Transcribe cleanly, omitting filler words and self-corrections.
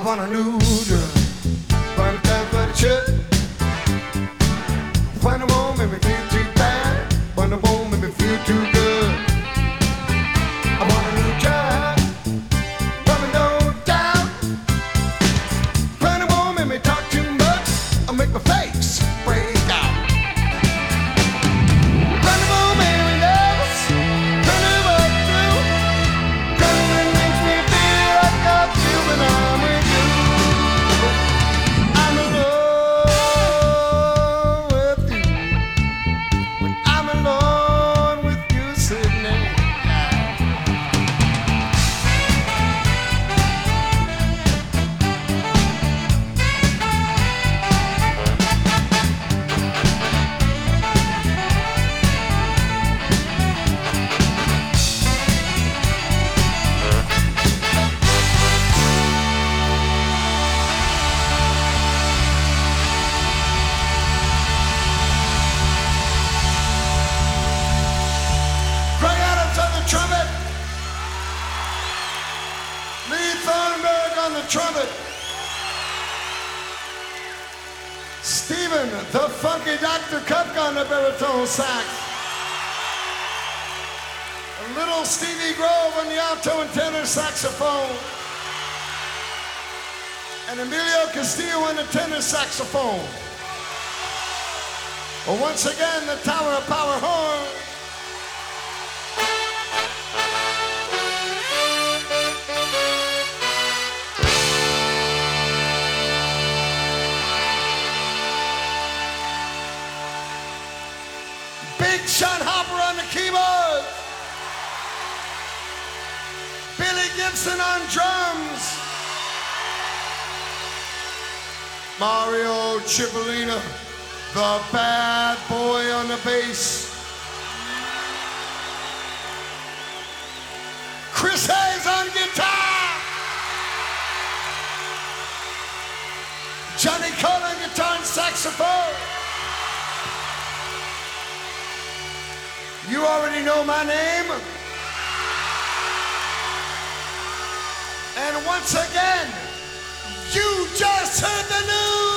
want a new drug. But it should. When it won't make me feel too bad. When it won't make me feel too good. I want a new drug. But no doubt. When it won't make me talk too much. I'll make my face break out. When it won't make me nervous. When it won't do. When it makes me feel like I feel when I'm with you. I'm alone with you. When I'm alone with you, Sydney. Craig Adams on the trumpet. Lee Thornburg on the trumpet. Stephen, the funky Dr. Cook on the baritone sax. Little Stevie Grove on the alto and tenor saxophone. And Emilio Castillo on the tenor saxophone. Well, once again, the Tower of Power horn. Big Sean Hopper on the keyboard. Billy Gibson on drums. Mario Cipollina, the bad boy on the bass. Chris Hayes on guitar. Johnny Cole on guitar and saxophone. You already know my name. And once again, you just heard the news.